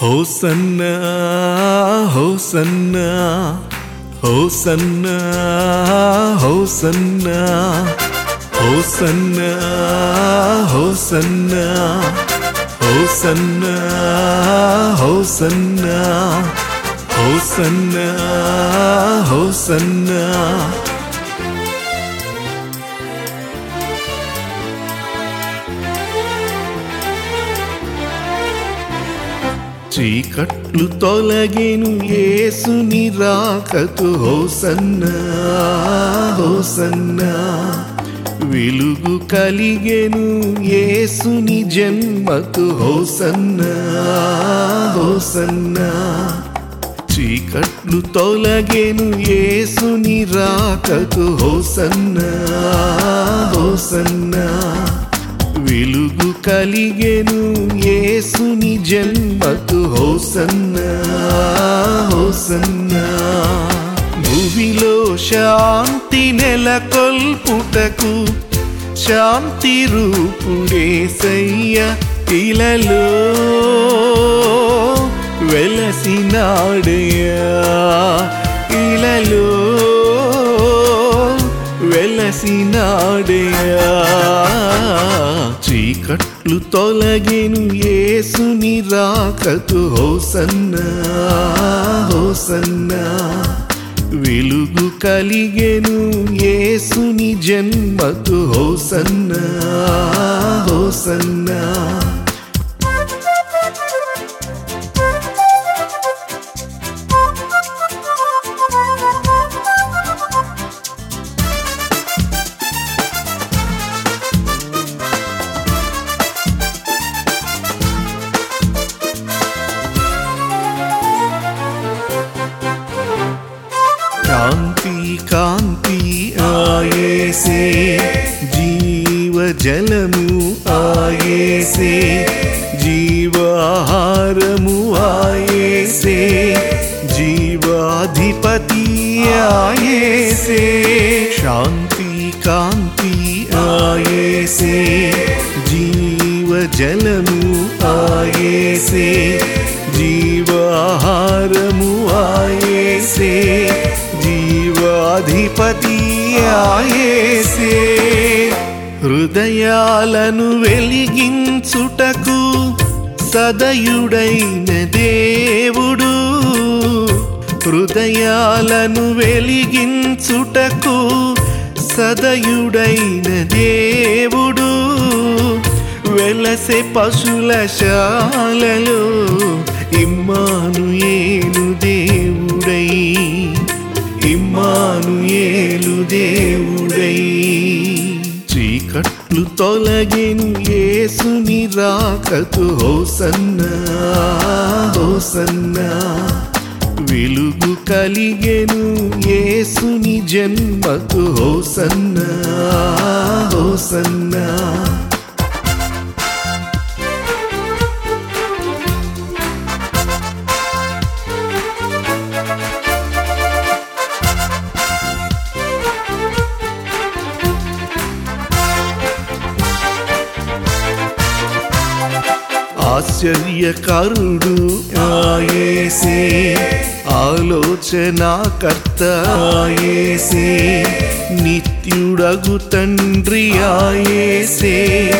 Hosanna హోసన్నా హోసన్నా హోసన్నా హోసన్నా హోసన్నా హోసన్నా హోసన్నా హోసన్నా హోసన్నా చీకట్లు తొలగెను యేసుని రాకతో హోసన్నా హోసన్నా వెలుగు కలిగెను యేసుని జన్మతో హోసన్నా హోసన్నా చీకట్లు తొలగెను యేసుని రాకతో హోసన్నా హోసన్నా వెలుగు కలిగెను యేసుని జన్మకు హోసన్నా హోసన్నా భూమిలో శాంతి నెలకొల్పుటకు శాంతి రూపుడేసయ్య ఇలలో వెలసినాడయ్యా ఇలలో వెలసినాడయ్యా చీకట్లు తొలగెను యేసుని రాకతో హోసన్నా హోసన్నా వెలుగు కలిగెను యేసుని జన్మతో హోసన్నా హోసన్నా కాంతి కాంతి ఆయేసే జీవ జలము ఆయేసే జీవాహారము ఆయేసే జీవాధిపతి ఆయేసే శాంతి కాంతి ఆయేసే జీవ జలము ఆయేసే జీవాహారము ఆయేసే జీవాధిపతి ఆయేసే హృదయాలను వెలిగించుటకు సదయుడైన దేవుడు హృదయాలను వెలిగించుటకు సదయుడైన దేవుడు వెలసే పశుల శాలలో ఇమ్మానుయేలు దేవుడై ఇమ్మానుయేలు దేవుడై చీకట్లు తొలగెను యేసుని రాకతో హోసన్నా హోసన్నా వెలుగు కలిగెను యేసుని జన్మతో హోసన్నా హోసన్నా ఆశ్చర్యకారుడు ఆయేసే ఆలోచనాకర్త ఆయేసే నిత్యుడగు తండ్రి ఆయేసే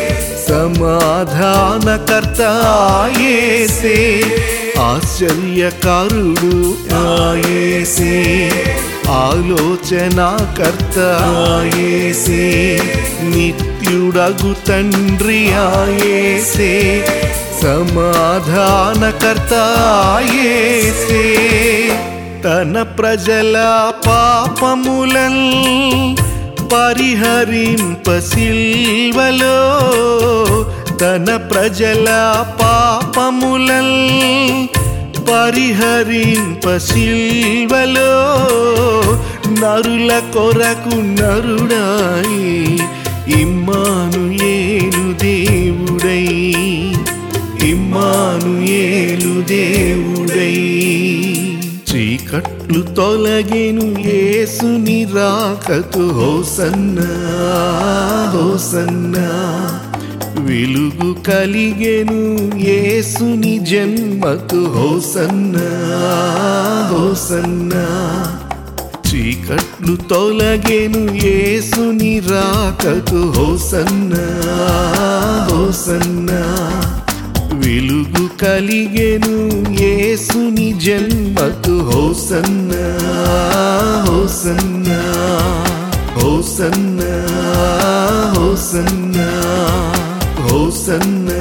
సమాధానకర్త ఆయేసే ఆశ్చర్యకారుడు ఆయేసే ఆలోచనాకర్త ఆయేసే నిత్యుడగు తండ్రి ఆయేసే సమాధానకర్త ఆయేసే తన ప్రజల పాపములన్ పరిహరింప సిల్వలో తన ప్రజల పాపములన్ పరిహరింప సిల్వలో నరుల కొరకు నరుడాయి ఇమ్మానుయేలు దేవుడై ఇమ్మానుయేలు దేవుడై చీకట్లు తొలగెను యేసుని రాకతో హోసన్నా హోసన్నా వెలుగు కలిగెను యేసుని జన్మకు హోసన్నా హోసన్నా. చీకట్లు తొలగెను యేసుని రాకకు హోసన్నా హోసన్నా. వెలుగు కలిగెను యేసుని జన్మకు హోసన్నా హోసన్నా హోసన్నా హోసన్నా హోసన్నా